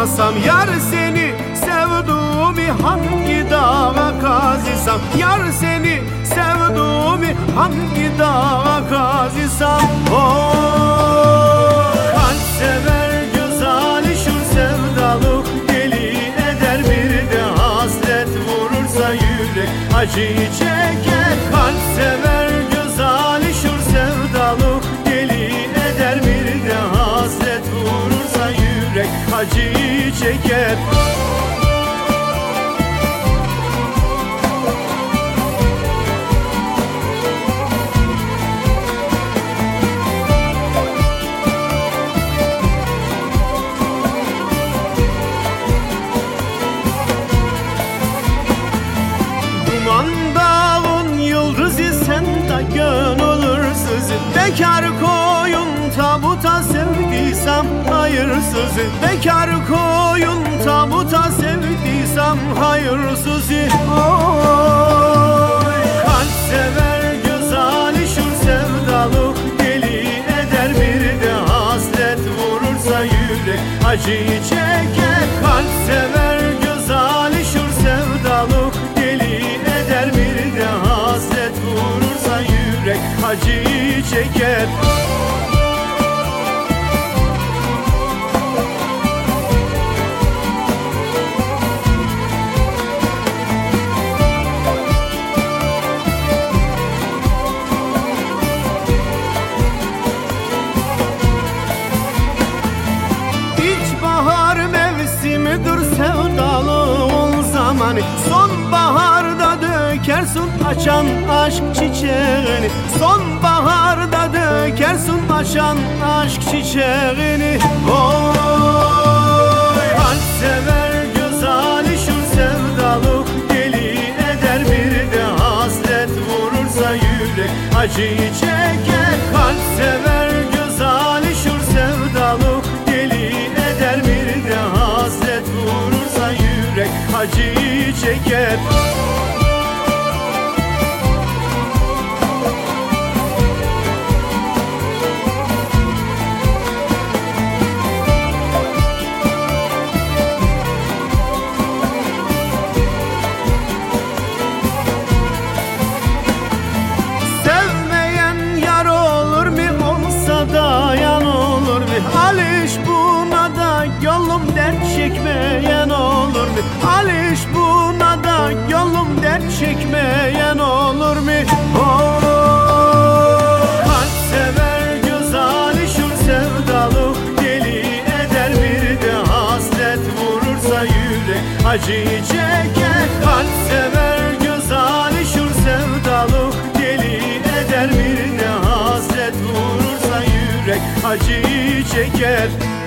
kazısam, yar seni sevduğumu hangi dağa kazısam, yar seni sevduğumu hangi dağa kazısam. Kalp sever göz alışır, sevdalık deli eder, bir de hasret vurursa yürek acıyı çeker. Kalp sever göz alışır, sevdalık deli eder, bir de hasret vurursa yürek acıyı çeker. Bekar koyun tabuta sevdiysem hayırsız, bekar koyun tabuta sevdiysem hayırsız. Kalp sever göz alışır, sevdalık deli eder, bir de hasret vurursa yürek acıyı çeker. Kalp sever göz alışır, sevdalık deli eder, bir de hasret vurursa yürek acıyı çeker. İlkbahar mevsimidir sevdalığın zamanı, sonbaharda dökersin açan aşk çiçeğini, sonbaharda dökersin açan aşk çiçeğini. Kalp sever göz alışır, sevdalık deli eder, bir de hasret vurursa yürek acıyı çeker. Kalp sever göz alışır, sevdalık deli eder, bir de hasret vurursa yürek acıyı çeker. Alış buna da yolum dert çekmeyen olur mu? Alış buna da yolum dert çekmeyen olur mu? Kalp sever göz alışır, sevdalık deli eder, bir de hasret vurursa yürek acıyı çeker. Kalp sever göz alışır, sevdalık deli eder, bir de hasret vurursa yürek acıyı çeker.